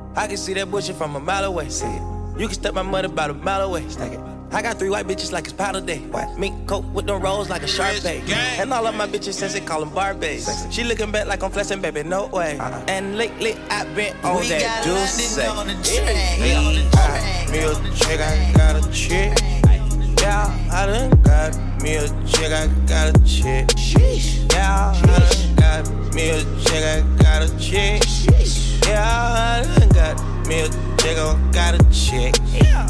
I can see that bullshit from a mile away. See it. You can step my money about a mile away. Stack it. I got 3 white bitches like it's powder day. What? Mink coat with them rolls like a Sharpay. And all of my bitches since they call them Barbies. She looking back like I'm flexing, baby, no way. And lately I've been on that juice. I got me a chick, I got a chick. Yeah, I done got me a chick, I got a chick. Yeah, I done got me a chick, I got a chick. Yeah, I done got me a chick, I got a chick. Yeah.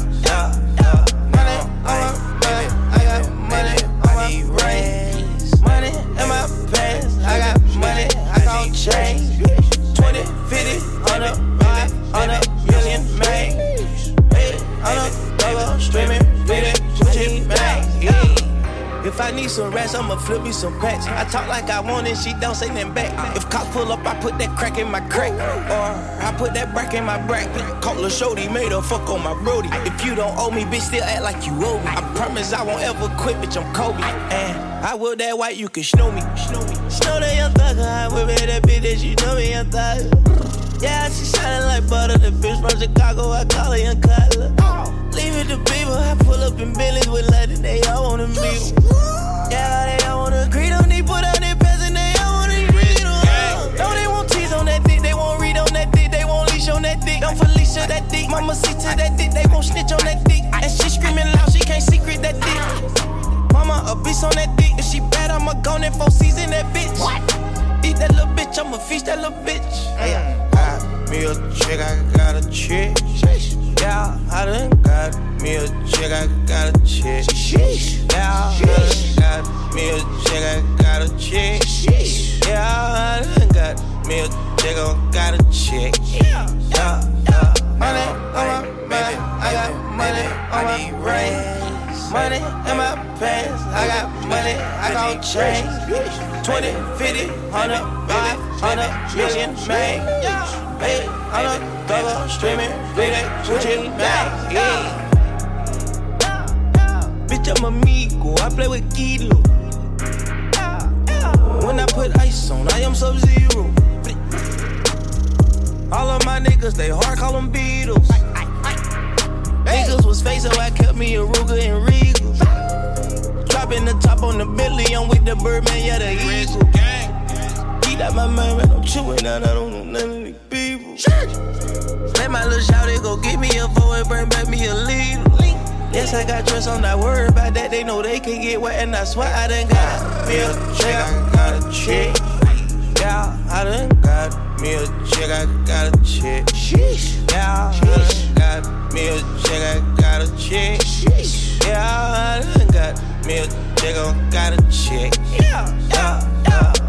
I got money on my brains. Money in my pants. I got money, I gon' change. 20, 50, 100, 500 million, man. 800 dollar streaming, feeding, Gucci, man. If I need some rats, I'ma flip me some packs. I talk like I want it, she don't say nothing back. If cops pull up, I put that crack in my crack. Or I put that brack in my brack. Call Lil' Shorty, made her fuck on my brody. If you don't owe me, bitch, still act like you owe me. I promise I won't ever quit, bitch, I'm Kobe. And I will that white, you can snow me. Snow that young thugger, I whip it, that bitch, that you know me, young thugger. Yeah, she shining like butter, the bitch from Chicago, I call her young Cutler. Leave it to people, I pull up in Billy's with London, they all wanna meet. Yeah, they all wanna agree, don't need put on their pants and they all wanna read them. Don't they want cheese on that dick, they won't read on that dick, they won't leash on that dick. Don't Felicia that dick, mama see to that dick, they won't snitch on that dick. And she screaming loud, she can't secret that dick. Mama a beast on that dick, if she bad, I'ma go in 4 season that bitch. What? Eat that little bitch, I'ma feast that little bitch. Me a chick, I got a chick. Yeah, I done got me a chick, I got a chick. Yeah, I done got me a chick, I got a chick. Yeah, I done got me a chick, I got a chick. Yeah. Money on my mind, I got money on my brains. Money in my pants, I got money, I gon' change. 20, 50, 100, 500 million, man. 800 dollar streaming, feeding, Gucci, man. Bitch, I'm amigo, I play with Kilo. When I put ice on, I am Sub-Zero. All of my niggas, they hard, call them Beatles. Niggas was fake, so I kept me a Ruger and Regal. Dropping the top on the Bentley, I'm with the Birdman, yeah, the Eagle. Eat out my mind, man, I'm chewing out, I don't know none of these people. Let my little shawty go get me a 4 and bring back me a leader. Yes, I got trust, I'm not worried about that. They know they can get wet, and I swear I done got me a chick, I got a chick. Yeah, I done got me a chick, I got a chick. Yeah, I done got me a chick, I got a chick. Yeah, I done got me a chick, I got a chick. Yeah.